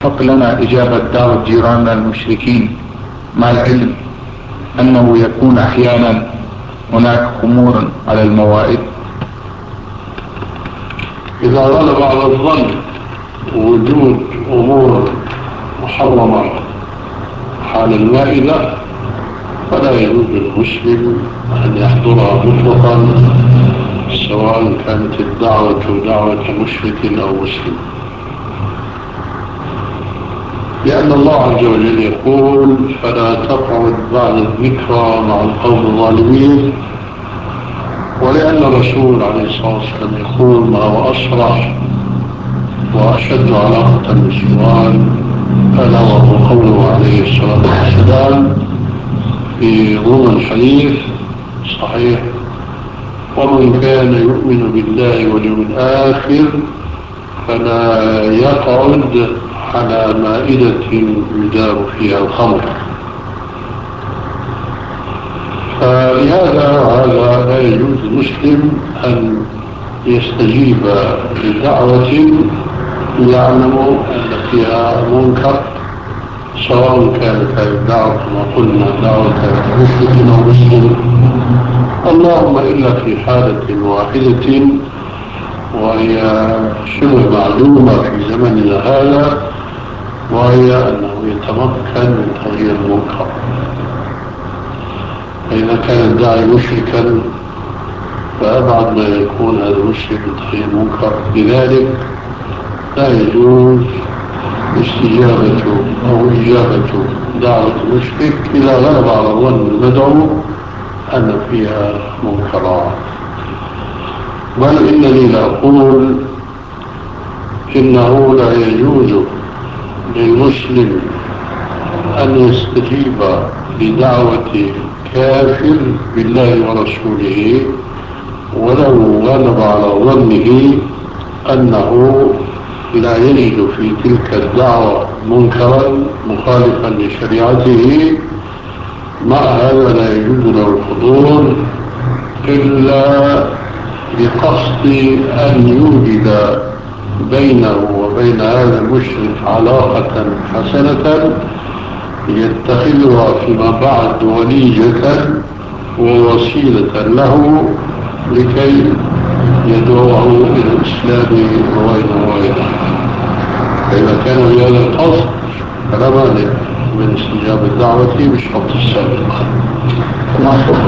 حق لنا إجابة دعوة جيراننا المشركين، مع العلم أنه يكون أحيانا هناك خمور على الموائد. إذا غلب على الظن وجود أمور محرمة حال المائدة فلا يجوز للمسلم أن يحضرها مطلقا، سواء كانت الدعوة دعوة مشرك أو مسلم، لأن الله عز وجل يقول: فلا تقعد بعد الذكرى مع القوم الظالمين، ولأن الرسول عليه الصلاة والسلام يقول: ما هو أصرح وأشد علاقة بالسؤال، ألا وهو قوله عليه الصلاة والسلام في ضمن الحديث صحيح: ومن كان يؤمن بالله واليوم الآخر فلا يقعد على مائدة يدار فيها الخمر. فلهذا هذا لا يجوز للمسلم أن يستجيب لدعوة يعلم أن فيها منكر، سواء كانت هذه الدعوة كما قلنا دعوة مشرك أو مسلم، اللهم إلا في حالة واحدة وهي شبه معلومة في زمننا هذا، وهي أنه يتمكن من تغيير المنكر. فإذا كان الداعي مشركا فأبعد ما يكون هذا المشرك من تغيير المنكر، لذلك لا يجوز استجابة أو إجابة دعوة المشرك إذا غلب على ظن المدعو أن فيها منكرات. بل إنني لأقول إنه لا يجوز للمسلم أن يستجيب لدعوة كافر بالله ورسوله ولو غلب على ظنه أنه لا يجد في تلك الدعوة منكرا مخالفا لشريعته. مع هذا لا يجوز له الحضور إلا بقصد أن يوجد بينه وبين هذا المشرك علاقة حسنة يتخذها فيما بعد وليجة ووسيلة له لكي يدعوه إلى الإسلام رويدا رويدا. فإذا كان بهذا القصد فلا مانع من استجابة الدعوة بالشرط السابق.